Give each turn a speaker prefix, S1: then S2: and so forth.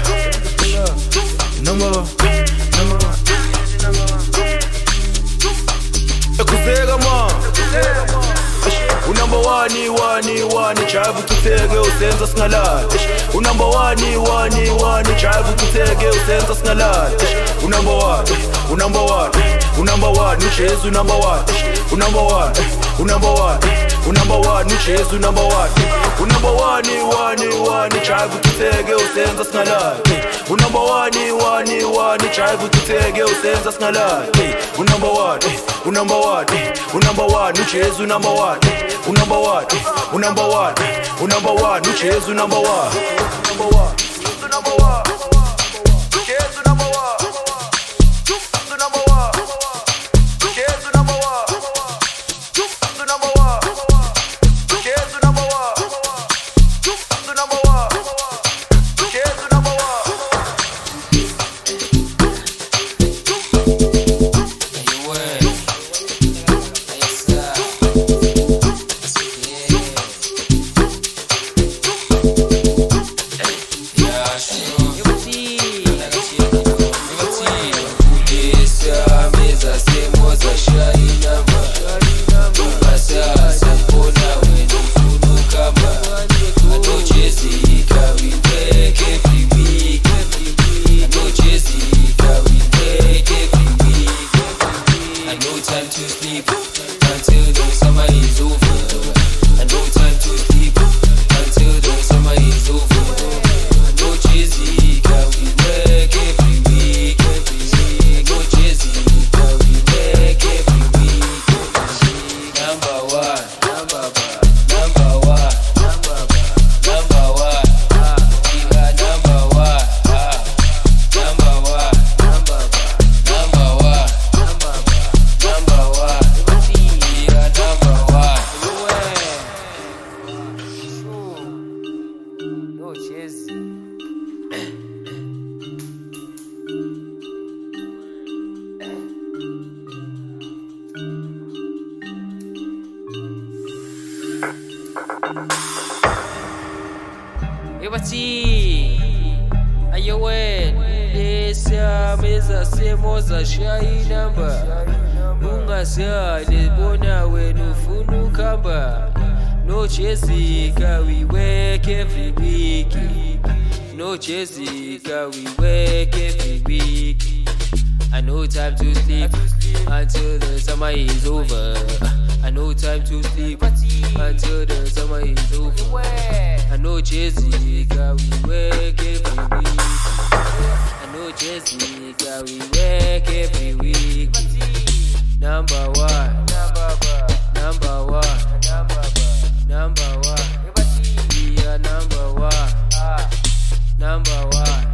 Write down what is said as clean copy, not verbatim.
S1: Number one. Ekufeka man. Number one, drive ukuteke usenza singalala. Number one, drive ukuteke usenza singalala. Number one, uJesu number one. Number one, uJesu number one. Number one, drive ukuteke usenza singalala. Number one, drive ukuteke usenza singalala. Number one, uJesu number one. Number one, uJesu number one.
S2: Ayowen, desa meza semoza shai namba. Ungasa lebona wenu funu kamba. No Jessica, we work every week. No Jessica, we work every week. I know time to sleep until the summer is over. I know time to sleep until the summer is over. I know Jessica, we work every week. I know Jessica, we work every week. Number one, number one, number one. We are number one, number one.